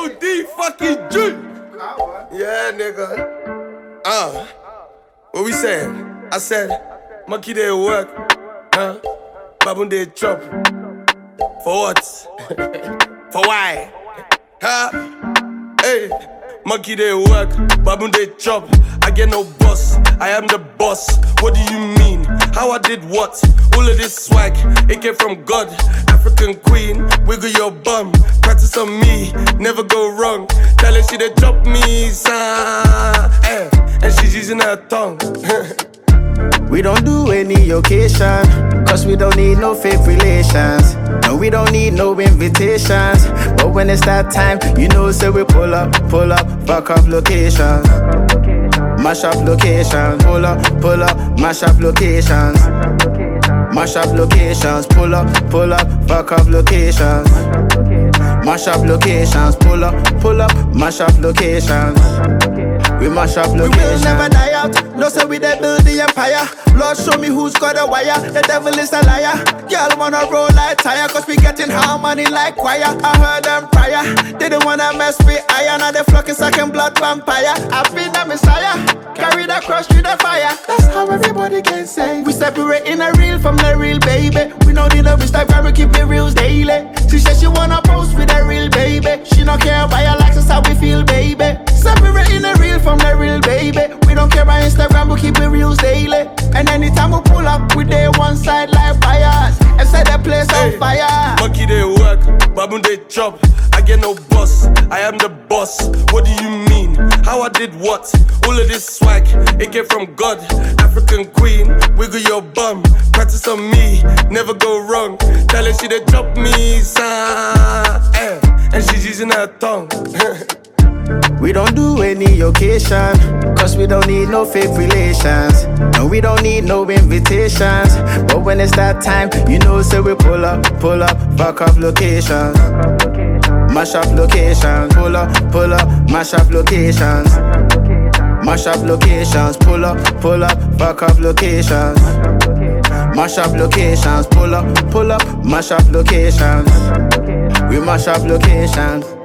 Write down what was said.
OD fucking G. Yeah, nigga. What we saying? I said, monkey did work, huh? Baboon did chop. For what? For why? Huh? Hey, monkey did work, baboon did chop. I get no boss, I am the boss. What do you mean? How I did what? All of this swag, it came from God. African queen, wiggle your bum. Practice on me, never go wrong. Tell her she done chop me, son. And she's using her tongue. We don't do any occasion, cause we don't need no fake relations. No, we don't need no invitations. But when it's that time, you know, say we pull up, fuck up locations. Mash up locations, pull up, mash up locations. Mash up locations, pull up, fuck up locations. Mash up locations, pull up, mash up locations. We mash up locations. We will never die out, no say we dey build the empire. Lord show me who's got a wire, the devil is a liar. Girl wanna roll like tire, cause we getting harmony like choir. I heard them prior, they didn't wanna mess with iron. Now they flocking second blood vampire. I've been the messiah, carried across through the fire. That's how everybody can say. We separating the real from the real, baby. We don't need a Instagram, we keep the reels daily. She said she wanna post with the real, baby. She don't care about your likes, that's how we feel, baby. Separating the real from the real, baby. We don't care about Instagram, we keep the reels daily. And anytime we pull up, we day one side like fires and set the place on fire. Monkey they work, baboon they chop. I get no boss, I am the boss. What do you mean? How I did what? All of this swag, it came from God. African queen, wiggle your bum. Practice on me, never go wrong. Tell her she done chop me, son. And she's using her tongue. We don't do any occasion, cause we don't need no fake relations. No, we don't need no invitations. But when it's that time, you know, say we pull up, fuck up locations. Mash up locations, pull up, mash up locations. Mash up locations, pull up, fuck up locations. Mash up locations, pull up, mash up locations. We mash up locations.